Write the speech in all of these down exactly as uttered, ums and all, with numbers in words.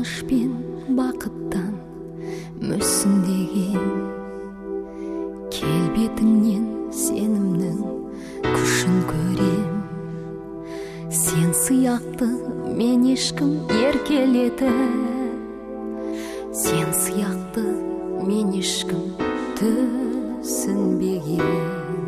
қуаныш пен бақыттан мүсіндеген келбетіңнен сенімнің күшін көрем. Сен сияқты мен ешкім еркелеті, сен сияқты мен ешкім түсінбеген.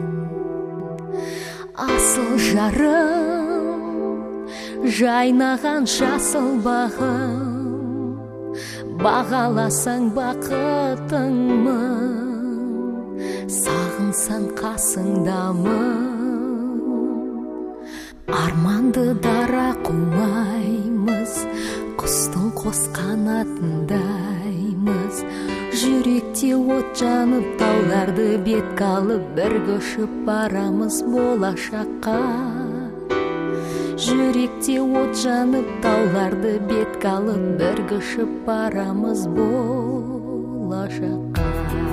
Асыл жарым, жайнаған жасыл бағым, бағаласаң бақытыңмын, сағынсаң қасыңдамын. Арманды дара қумаймыз, құстың қос қанатындаймыз. Жүректе от жанып, тауларды бетке алып, бірге ұшып барамыз болашаққа. Жүректе от жанып, тауларды бетке алып, бірге ұшып барамыз болашаққа.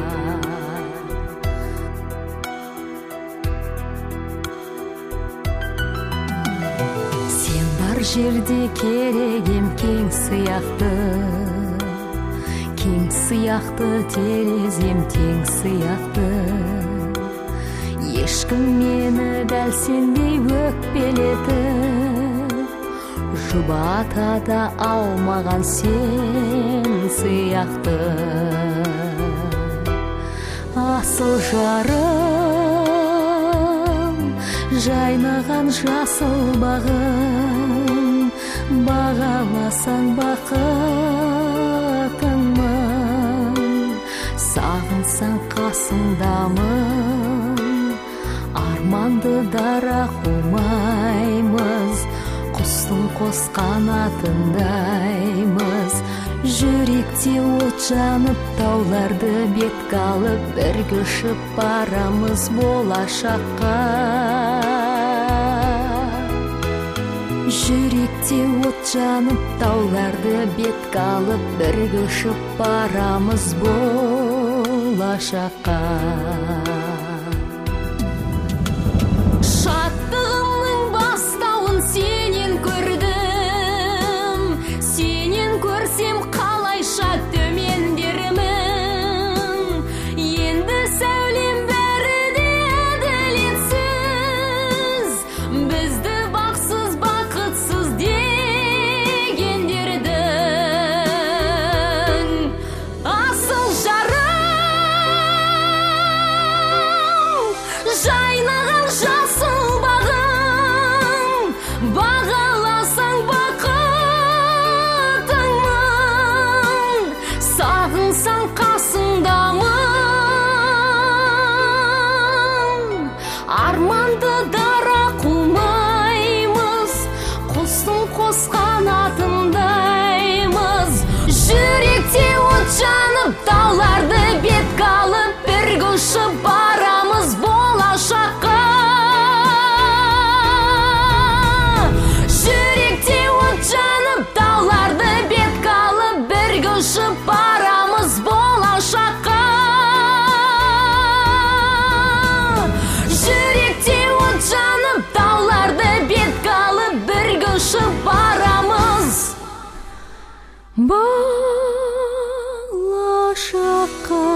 Сен бар жерде керегем кең сияқты, кең сияқты терезем тең сияқты. Ешкім мені дәл сендей өкпелетіп жұбата да алмаған сен сияқты. Асыл жарым, жайнаған жасыл бағым, бағаласаң бақытыңмын, сағынсаң қасыңдамын. Арманды дара қумаймыз, құстың қос қанатындаймыз. Жүректе от жанып, тауларды бетке алып, бірге ұшып барамыз болашаққа. Жүректе от жанып, тауларды бетке алып, бірге ұшып барамыз болашаққа. Шаттығымның бастауын сенен көрдім, сенен көрсем қалайша төмендерімін. Енді сәулем бәрі де әділетсіз, бізді бақсыз бақытсыз дегендердің. Асыл жарым, жайнаған жасыл бағым, бағаласаң бақытыңмын, сағынсаң қасыңдамын. Арманды дара қумаймыз, құстың қос қанатындаймыз. Жүректе от жанып, тауларды бетке алып, бірге ұшып барамыз болашаққа. Жүректе от жанып, тауларды бетке алып, бірге ұшып барамыз болашаққа. Жүректе от жанып, тауларды бетке алып, бірге ұшып барамыз болашаққа.